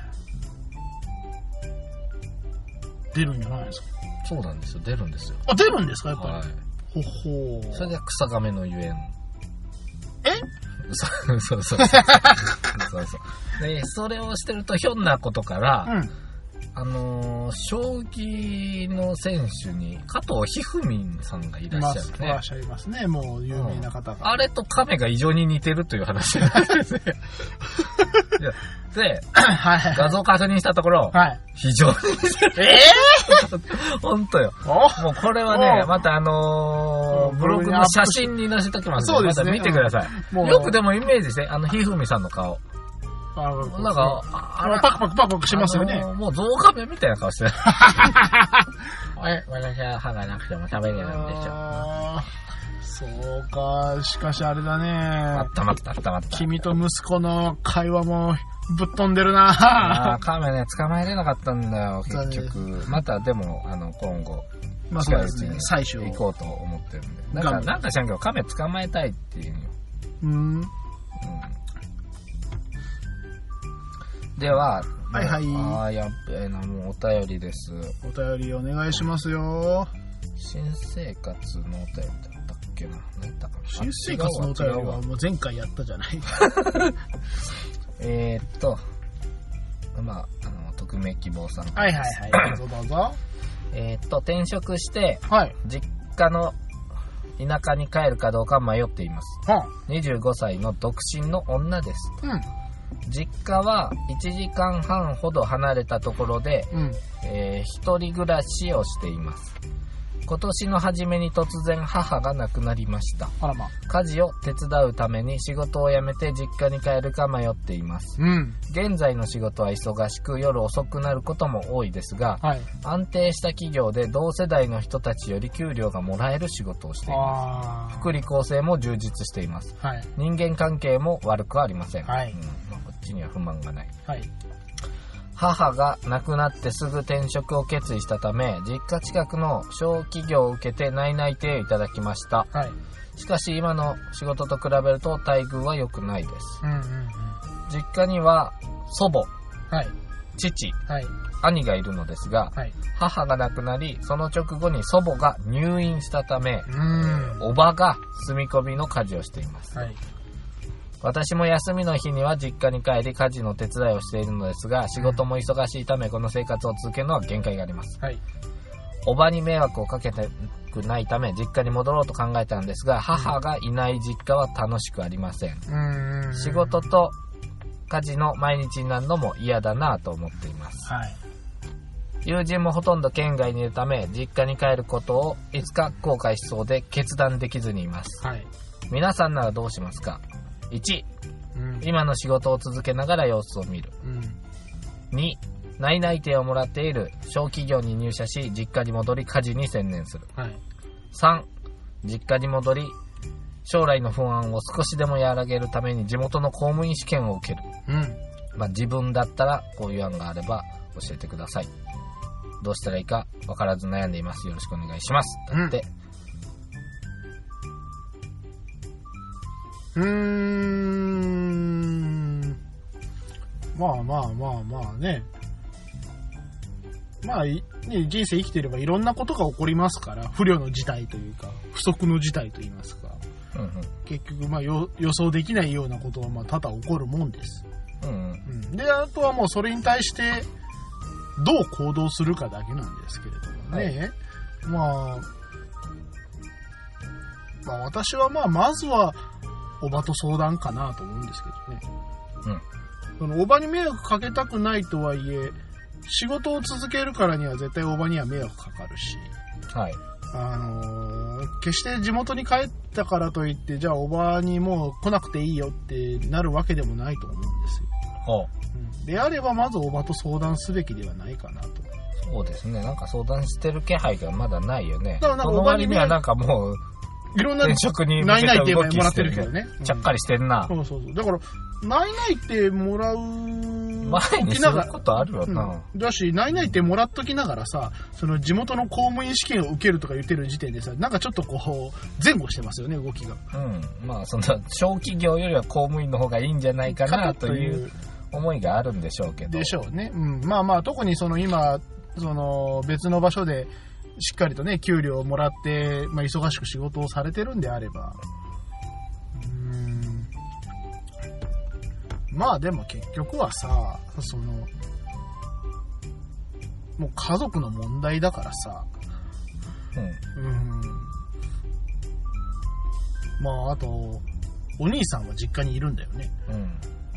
出るんじゃないですか？ そうなんですよ、出るんですよ。 あ、出るんですか、やっぱり。はい。 ほほー。それで草亀のゆえん。 え？ そうそうそう。そうそう。で、それをしてると、ひょんなことから、うん、あのー、将棋の選手に加藤一二三さんがいらっしゃるね。 まあ、いらっしゃいますね。もう有名な方が。 うん、あれと亀が異常に似てるという話なんですね。で、はいはい、画像確認したところ、はい、非常に似てる。えぇ、ー、ほんとよ。もうこれはね、またあのー、ブログの写真に載せときますので、また見てください。うん、よくでもイメージして、あの、ひふみさんの顔。 あなんか、 あれパクパクパクパクしますよね。 もうゾウカメみたいな顔してる。え、私は歯がなくても食べれるんでしょ。 そうか、しかしあれだね。 あったまった、あったまった。 君と息子の会話もぶっ飛んでるな。 ああ、カメね、捕まえれなかったんだよ、結局。またでも、あの、今後、 まあそうですね、最終行こうと思ってるんで。なんか、なんかしらんけど、カメ捕まえたいっていうの。 うん。うん。 では、 はいはい。 ああ、やっべえな、もうお便りです。 お便りお願いしますよ。 新生活のお便りだったっけな。何だったかな。 新生活のお便りはもう前回やったじゃない。 えっと、まあ、あの、匿名希望さん。 はいはいはい。どうぞどうぞ。 えっと、転職して、はい、実家の田舎に帰るかどうか迷っています。はあ、にじゅうごさいの独身の女です。うん、実家はいちじかんはんほど離れたところで、うん、えー、一人暮らしをしています。今年の初めに突然母が亡くなりました。 あらま。 家事を手伝うために仕事を辞めて実家に帰るか迷っています。うん、現在の仕事は忙しく夜遅くなることも多いですが、はい、安定した企業で同世代の人たちより給料がもらえる仕事をしています。福利厚生も充実しています。はい、人間関係も悪くはありません。はい、うん、まあ、こっちには不満がない。はい、母が亡くなってすぐ転職を決意したため、実家近くの小企業を受けて内々定をいただきました。はい、しかし今の仕事と比べると待遇は良くないです。うんうんうん、実家には祖母、はい、父、はい、兄がいるのですが、はい、母が亡くなり、その直後に祖母が入院したため、うん、おばが住み込みの家事をしています。はい、私も休みの日には実家に帰り家事の手伝いをしているのですが、仕事も忙しいためこの生活を続けるのは限界があります。はい、 おばに迷惑をかけたくないため実家に戻ろうと考えたんですが、母がいない実家は楽しくありません。うん、仕事と家事の毎日になるのも嫌だなと思っています。はい、友人もほとんど県外にいるため実家に帰ることをいつか後悔しそうで決断できずにいます。はい、皆さんならどうしますか？いち、うん、今の仕事を続けながら様子を見る。うん、に、内内定をもらっている小企業に入社し実家に戻り家事に専念する。はい、さん、実家に戻り将来の不安を少しでも和らげるために地元の公務員試験を受ける。うん、まあ、自分だったらこういう案があれば教えてください。どうしたらいいか分からず悩んでいます。よろしくお願いします。だって、 うん、うーん、まあまあまあまあね、まあ、ね、人生生きていればいろんなことが起こりますから、不慮の事態というか不測の事態といいますか、うんうん、結局まあ予想できないようなことはまあ多々起こるもんです。うんうんうん、で、あとはもうそれに対してどう行動するかだけなんですけれどもね、はい、まあ、まあ私はまあまずはおばと相談かなと思うんですけどね。うん、そのおばに迷惑かけたくないとはいえ、仕事を続けるからには絶対おばには迷惑かかるし、はい、あのー、決して地元に帰ったからといってじゃあおばにもう来なくていいよってなるわけでもないと思うんですよ。はあ、うん、であればまずおばと相談すべきではないかなと。 そうですね。なんか相談してる気配がまだないよね。だからなんかおばにはなんかもういろんな転職にないないってもらってるけどね。 ちゃっかりしてんな。 そうそうそう。だからないないってもらう前にすることあるよな。 うん、だしないないってもらっときながらさ、その地元の公務員試験を受けるとか言ってる時点でさ、なんかちょっとこう前後してますよね、動きが。 うん。まあそんな小企業よりは公務員の方がいいんじゃないかなという思いがあるんでしょうけど。 でしょうね。うん。まあまあ特にその今その別の場所でしっかりとね給料をもらって、まあ、忙しく仕事をされてるんであれば、うーん、まあでも結局はさ、そのもう家族の問題だからさ、うん、うん、まああとお兄さんは実家にいるんだよね。うん、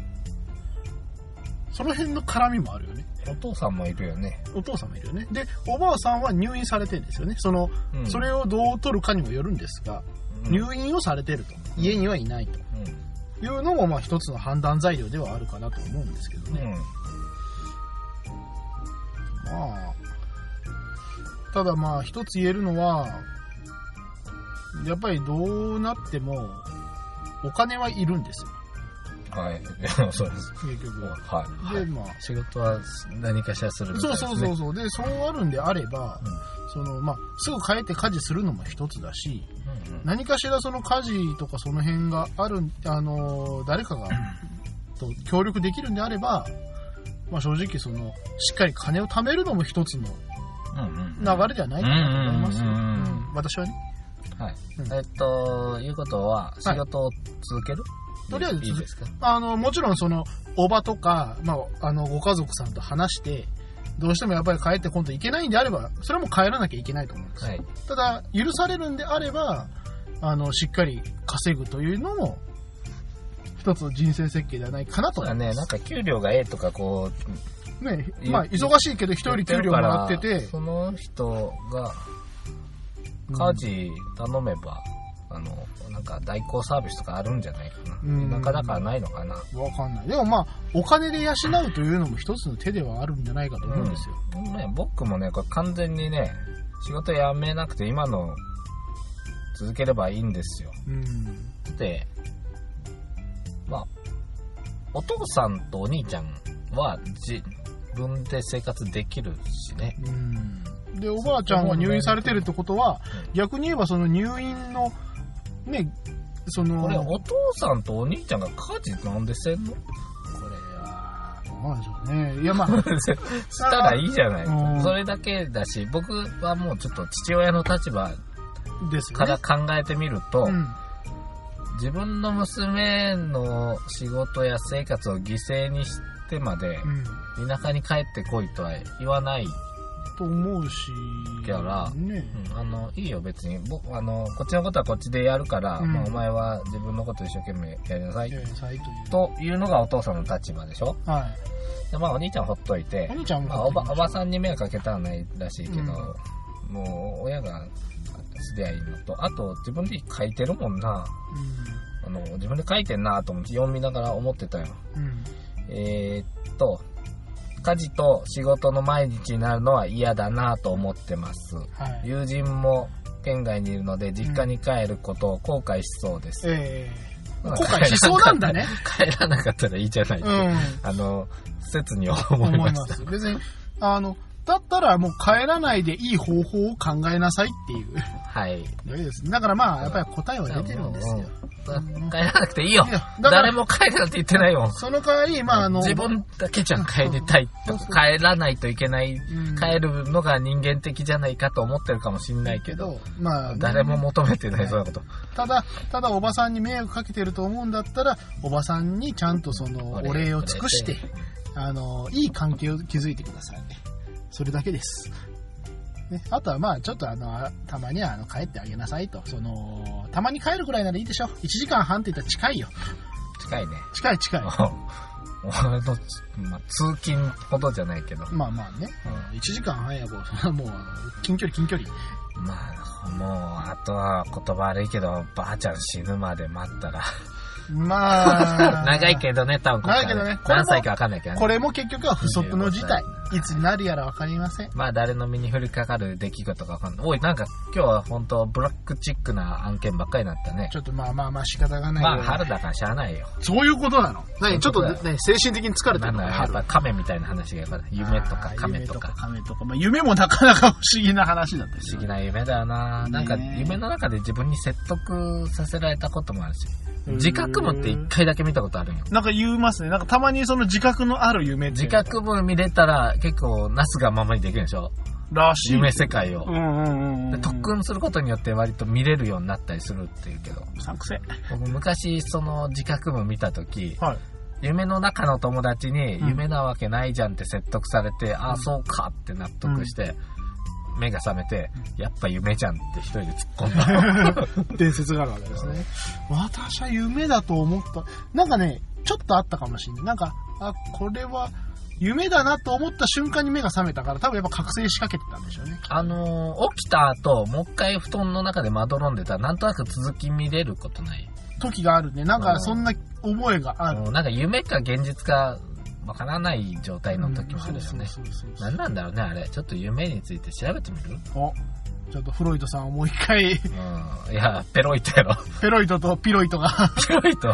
その辺の絡みもあるよね。 お父さんもいるよね。 お父さんもいるよね。で、おばあさんは入院されてるんですよね。その、うん、それをどう取るかにもよるんですが、うん、入院をされてると、家にはいないと、うん、いうのもまあ一つの判断材料ではあるかなと思うんですけどね。うん、まあただまあ一つ言えるのは、やっぱりどうなってもお金はいるんですよ。 はい、そうです。 結局は。 はい。で、まあ、仕事は何かしらするみたいですね。 そうそうそうそう。で、そうあるんであれば、うん、その、まあ、すぐ帰って家事するのも一つだし、うんうん、何かしらその家事とかその辺がある、あの、誰かが、と協力できるんであれば、まあ正直その、しっかり金を貯めるのも一つの流れじゃないかなと思いますよ。私はね。 はい。うん、えっと、いうことは、仕事を続ける、はい、 とりあえずいいですか？ あのもちろんそのおばとか、まあ、あのご家族さんと話してどうしてもやっぱり帰って今度行けないんであればそれはもう帰らなきゃいけないと思うんですよ、はい、ただ許されるんであればあのしっかり稼ぐというのも一つの人生設計ではないかなと思います。 そうだね、なんか給料がええとかこうね、まあ忙しいけど人より給料もらっててその人が家事頼めば、うん、あのなんか代行サービスとかあるんじゃないかな。なかなかないのかな。 わかんない。でもまあお金で養うというのも一つの手ではあるんじゃないかと思うんですよ。 うんね、僕もねこれ完全にね仕事辞めなくて今の続ければいいんですよ。うん、で、まあお父さんとお兄ちゃんは自分で生活できるしね。 うん、でおばあちゃんは入院されてるってことは、うん、逆に言えばその入院のね、そのこれお父さんとお兄ちゃんが家事なんでせんの？これはどうなんでしょうね。いやまあしたらいいじゃない、うん、それだけだし僕はもうちょっと父親の立場から考えてみると、ね、うん、自分の娘の仕事や生活を犠牲にしてまで、うん、田舎に帰ってこいとは言わないと思うし。 だから、ね、うん、あの、いいよ別に。僕、あの、こっちのことはこっちでやるから、うん、まあ、お前は自分のこと一生懸命やりなさい。やりなさいという。というのがお父さんの立場でしょ。はい。で、まあ、お兄ちゃんほっといて。お兄ちゃんも、まあ、おば、おばさんに迷惑かけたらないらしいけど、うん、もう、親がすりゃいいのと、あと、自分で書いてるもんな。うん、あの、自分で書いてんなと思って読みながら思ってたよ。うん、えー、っと、家事と仕事の毎日になるのは嫌だなと思ってます、はい、友人も県外にいるので実家に帰ることを後悔しそうです、うんえー、 後悔しそうなんだね。 帰らなかったらいいじゃないって、うん、あの切に思いました。 別にあのだったらもう帰らないでいい方法を考えなさいっていう。はい。だからまあやっぱり答えは出てるんですよ。 帰らなくていいよ。誰も帰るなんて言ってないよ。 その代わり、まああの。 自分だけじゃん帰りたいとか、帰らないといけない、うん、帰るのが人間的じゃないかと思ってるかもしれないけど、まあ、誰も求めてない、そういうこと。 ただ、ただおばさんに迷惑かけてると思うんだったら、おばさんにちゃんとそのお礼を尽くして、あの、いい関係を築いてください。それだけです。ね、あとはまあちょっとあのたまにはあの帰ってあげなさいと。そのたまに帰るくらいならいいでしょ。いちじかんはんって言ったら近いよ。 近いね。 近い近い。 俺の、まあ、通勤ほどじゃないけど。 まあまあね。うん、いちじかんはんやもうもう近距離近距離。 まあもうあとは言葉悪いけどばあちゃん死ぬまで待ったら。まあ長いけどね、多分ここから、ね、長いけどね、何歳か分かんないけどね。 これも結局は不測の事態。いつになるやら分かりません。 まあ誰の身に降りかかる出来事か分かんない。おい、なんか今日は本当ブラックチックな案件ばっかりになったね。 ちょっとまあまあまあ仕方がないよ、 ね。まあ春だからしゃあないよ。 そういうことなの。何ちょっとね精神的に疲れてるの。 やっぱ亀みたいな話がやっぱ夢とか亀とか。 亀とか。まあ夢もなかなか不思議な話だったし。不思議な夢だよな。なんか夢の中で自分に説得させられたこともあるし。自覚夢って一回だけ見たことあるんよ。 なんか言いますね。なんかたまにその自覚のある夢って。 自覚夢見れたら結構なすがままにできるでしょ。 らしい。 夢世界を。うんうんうんうん、特訓することによって割と見れるようになったりするっていうけど。 作戦。 僕昔その自覚夢見たとき、はい、夢の中の友達に夢なわけないじゃんって説得されて、うん、ああそうかって納得して、うん、目が覚めて、やっぱ夢じゃんって一人で突っ込んだ。伝説があるわけですね。私は夢だと思った。なんかね、ちょっとあったかもしれない。なんか、あ、これは夢だなと思った瞬間に目が覚めたから、多分やっぱ覚醒しかけてたんでしょうね。 あのー、起きた後、もう一回布団の中でまどろんでたら、なんとなく続き見れることない時があるね。なんかそんな覚えがある。 なんか夢か現実か、わからない状態の時もあるよね。何なんだろうね、あれ。ちょっと夢について調べてみる？ お、ちょっとフロイトさんをもう一回。 うん。いや、ペロイトやろ。 ペロイトとピロイトが。 ピロイト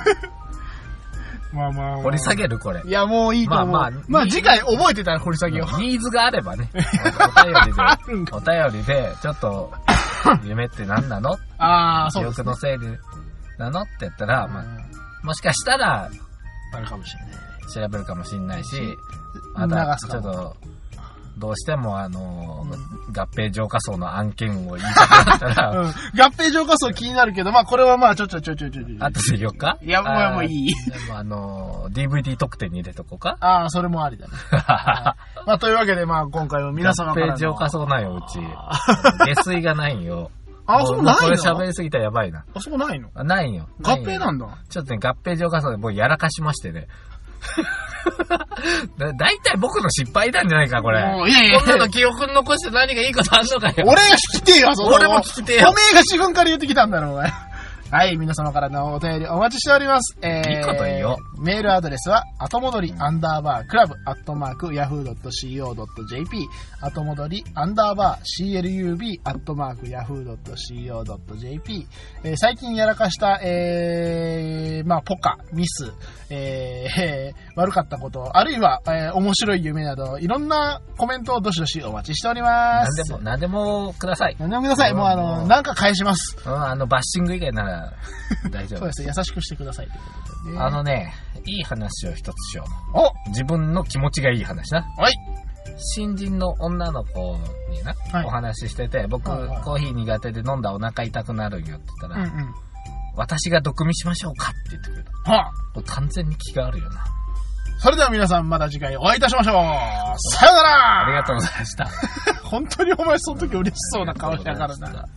まあまあ、まあ。 掘り下げるこれ。 いや、もういいと思う。まあまあ、まあ次回覚えてたら掘り下げよう。 ニーズがあればね。お便りで、お便りで、ちょっと、夢って何なの？ああ、そうですね。記憶の整理なのって言ったら、まあ、もしかしたら、 あるかもしれない。 調べるかもしれないし、またちょっとどうしてもあの、うん、合併浄化層の案件を言いたくなったら、うん、合併浄化層気になるけど、まあこれはまあちょちょちょちょちょあとで言おうか。 いやもうもういい。 でもあの ディーブイディー 特典に入れとこうか。 ああそれもありだね。まあというわけでまあ今回は皆様からの合併浄化層なんようち。下水がないんよ。 あ、そうないの？ これ喋りすぎたらやばいな。 あ、そうないの？ ないんよ。 合併なんだ。 ちょっとね合併浄化層でもうやらかしましてね。だ, だいたい僕の失敗なんじゃないかこれ。いやいやこんなの記憶に残して何がいいことあんのかよ。 俺が聞きてえよその。 俺も聞きてえよ。 おめえが自分から言ってきたんだろお前。はい、皆様からのお便りお待ちしております。えー、いいこと言うよ。 メールアドレスは、後戻りアンダーバークラブアットマークヤフードットシーオードットジェーピー、後戻りアンダーバー シーエルユービー アットマークヤフードットシーオードットジェーピー、えー、最近やらかした、えー、まあ、ポカ、ミス、えーえー、悪かったこと、あるいは、えー、面白い夢など、いろんなコメントをどしどしお待ちしております。 何でも、何でもください。 何でもください。もうあの、なんか返します。 うん、あの、バッシング以外なら、大丈夫。 そうです。優しくしてくださいということで、ね。 あのね、いい話を一つしよう。お自分の気持ちがいい話な。 はい。 新人の女の子にな、はい、お話ししてて、僕、はいはい、コーヒー苦手で飲んだらお腹痛くなるんよって言ったら、うんうん、私が毒味しましょうかって言ってくれた。はあ、完全に気があるよな。 それでは皆さんまた次回お会いいたしましょう。さよなら。 ありがとうございました。 本当にお前その時嬉しそうな顔しやがるな。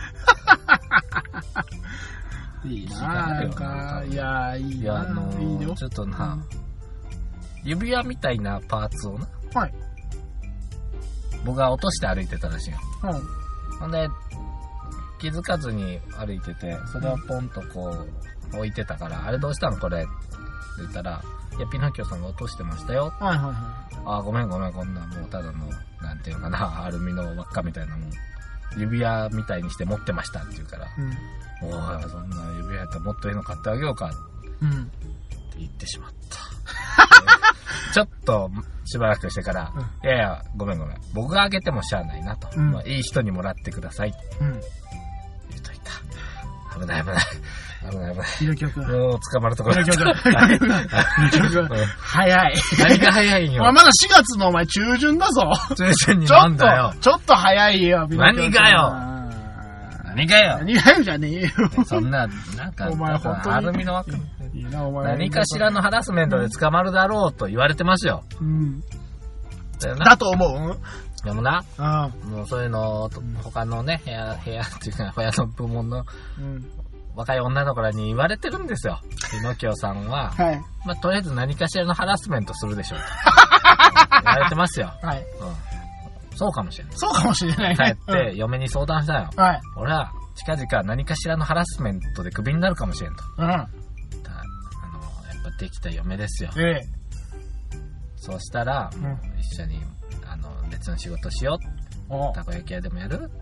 いいなぁ、なんか、いやいいなぁ。いや、あのー、いいよちょっとな、指輪みたいなパーツをな、はい。僕が落として歩いてたらしいよ。うん。ほんで、気づかずに歩いてて、それをポンとこう、置いてたから、あれどうしたのこれって言ったら、いや、ピノッキオさんが落としてましたよ。はいはいはい。ああ、ごめんごめん、こんなもうただの、なんていうのかな、アルミの輪っかみたいなもん、指輪みたいにして持ってましたって言うから、うん、おい、そんな指輪やったらもっといいの買ってあげようか、うん、って言ってしまった。ちょっとしばらくしてから、うん、いやいや、ごめんごめん、僕があげてもしゃあないなと、うんまあ、いい人にもらってください、うん、言うといた。危ない危ない。危ない危ない。 ヒロキョ君。 もう捕まるところだった。 ヒロキョ君。早い。 何が早いんよ。 まだしがつのお前中旬だぞ。 中旬になんだよ。 ちょっと早いよ、 何がよ。何がよ。 何がよじゃねえよ。 そんな、なんか、お前本当にアルミの枠。いいな、お前。何かしらのハラスメントで捕まるだろうと言われてますよ。うん。 だと思うでもな、うん、もうそういうの、他のね、部屋、部屋っていうか、部屋の部門の、うん若い女の子らに言われてるんですよ。ピノキオさんは、はい、まあ、とりあえず何かしらのハラスメントするでしょうと言われてますよ。はい、うん。そうかもしれない。 そうかもしれない、 ね。帰って、嫁に相談したよ。はい、俺は近々何かしらのハラスメントでクビになるかもしれんと。うん。だあの、やっぱできた嫁ですよ。ええ。そうしたら、うん、一緒にあの別の仕事しよう。たこ焼き屋でもやる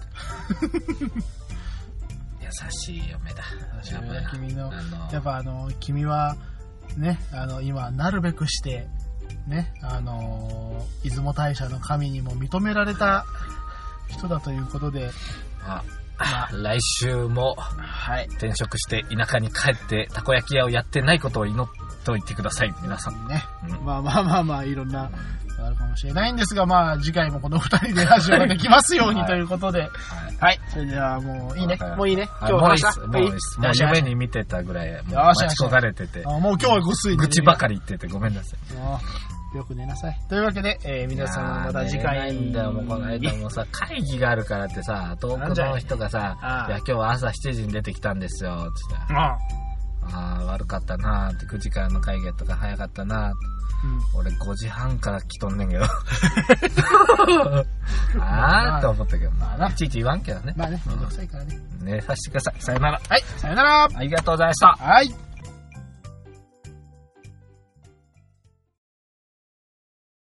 優しい嫁だ。 やっぱ君の、あのやっぱあの、君は、ね、あの、今、なるべくして、ね、あの、出雲大社の神にも認められた人だということで、 あまあ、来週も、はい、転職して田舎に帰ってたこ焼き屋をやってないことを祈っておいてください、皆さん。ね、 うん、まあまあまあまあ、いろんな、あるかもしれないんですが、まあ次回もこの二人でラジオができますようにということで、はい、はい、それではもういいね、もういいね、 今日話した、もういいです、もう夢に見てたぐらい、もう待ち焦がれてて、 もう今日はぐっすり愚痴ばかり言っててごめんなさい。よく寝なさい。というわけで、えー、皆さんもまた次回。 寝ないんだよ、もうこの間もさ、会議があるからってさ、遠くの人がさ、いや今日は朝しちじに出てきたんですよ、つって。ああ、悪かったなーって、くじからの会議とか早かったなーって。うん、俺ごじはんから来とんねんけどあーって思ったけど、まあ、いちいち言わんけどね。 まあね、めんどくさいからね。 寝させてください。さよなら。 はい、さよなら。 ありがとうございました。 はい。